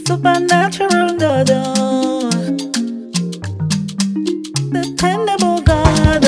supernatural God, dependable God,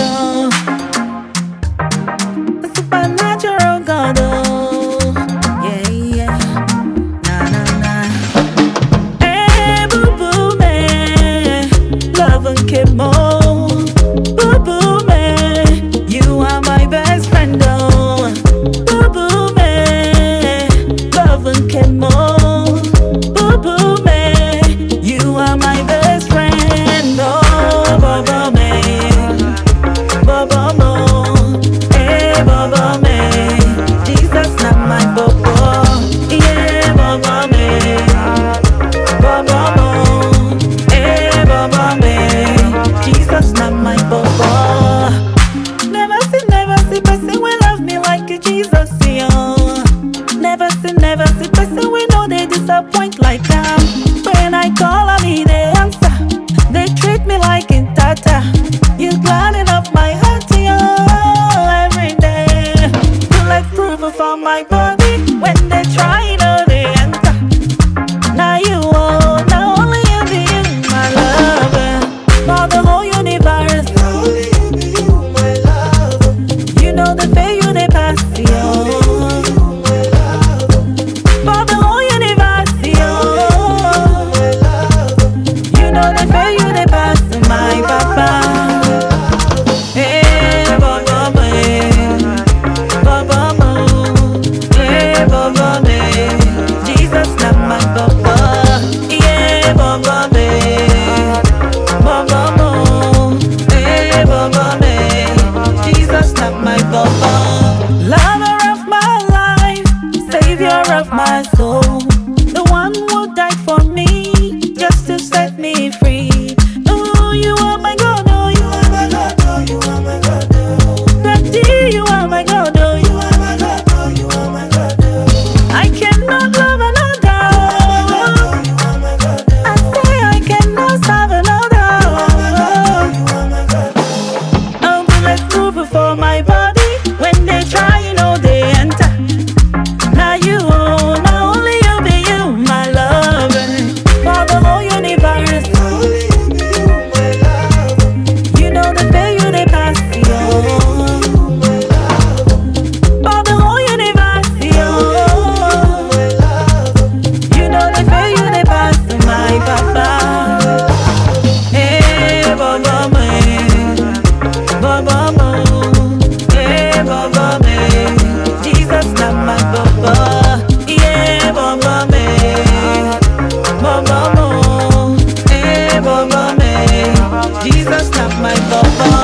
the supernatural God, yeah, yeah, na na na. Hey, boo boo man, love and keep more. Boo boo man, you are my best friend, oh. Boo boo man, love and keep more. Boo boo man, you are my best friend, oh. Baba man, Baba mo, hey Baba man, Jesus not my Baba, yeah Baba man, Baba mo, hey Baba man, Jesus not my Baba. Never see person will love me like you, Jesus, yeah. Never see person we know they disappoint like when I call on me they answer. They treat me like in tata. You gladden up my heart, yeah, every day. You like proof for my body when they try, they enter. Now you oh, now only you be you, my love. For the whole universe, only you be you, my love. You know the way you they pass, yo. For the whole universe, yo. You know the way you they pass, my papa. Hey, Baba man, Baba mo, hey Baba man, Jesus not my Baba, yeah Baba man, Baba mo, hey Baba man, Jesus not my Baba. Lover of my life, savior of my soul, the one who died for me just to set me free. Oh, you are my God, oh, you are my God, oh, you are my God, oh. Daddy, you are my God, oh, you are my God, oh, you are my God, oh. I cannot love another, oh, you are my God, oh. I say I cannot serve another, oh, you are my God, oh. Oh, bulletproof for my body when they try, they enter. Now you, oh, now only you be you, my love. For the whole universe, only you be you, my love. You know the way you they pass, yo. For the whole universe, yo. You know the way you they pass, my papa. Hey, Baba man, Baba mo, hey Baba man, Jesus not my Baba, yeah Baba man, Baba mo, hey Baba man, Jesus not my Baba.